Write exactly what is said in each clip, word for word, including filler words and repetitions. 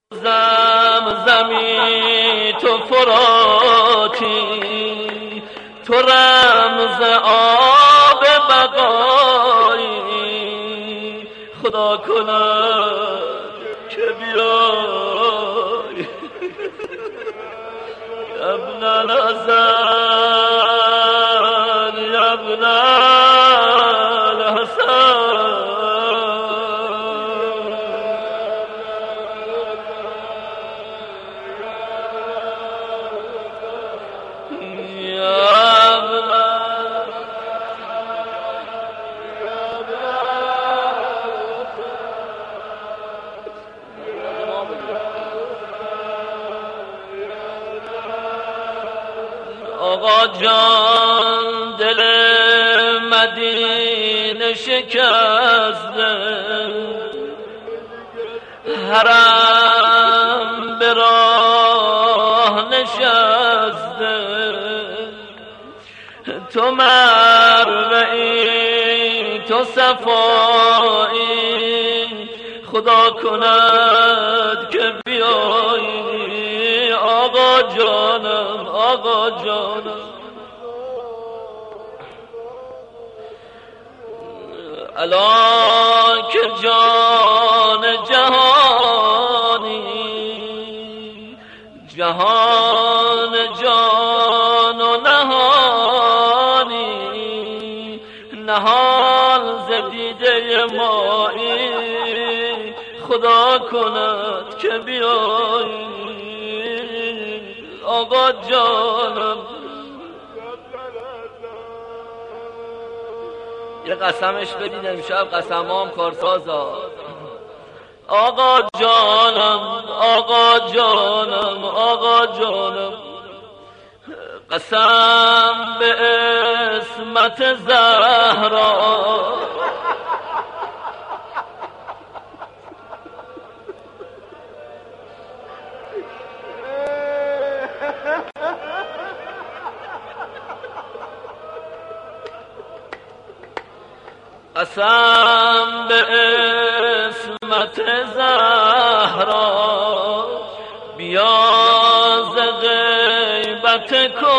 زمزمی تو فراتی، تو رمز آب بقایی، خدا کند که بیای ابن الحسن یا ابن الحسن. آقا جان دل مدینه شکسته، حرم به راه نشسته، تو مروه ای تو صفایی، خدا کند که بیایی آقا جانم آقا جانم. الا که جان جهانی، جهان جان و نهانی، نهان ز دیده مایی، خدا کند که بیایی آقا جانم. یه قسمش بدید امشب، قسمام کارسازا. آقا جانم آقا جانم آقا جانم، قسم به عصمت زهرا، قسم به عصمت زهرا، بیا ز غیبت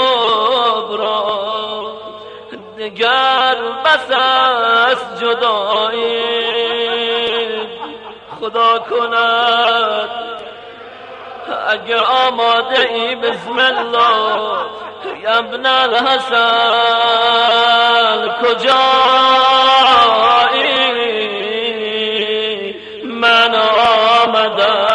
کبرا، دگر بس است جدایی، خدا کند اگر آماده ای بسم الله یا ابن الحسن کجایی، من آمدم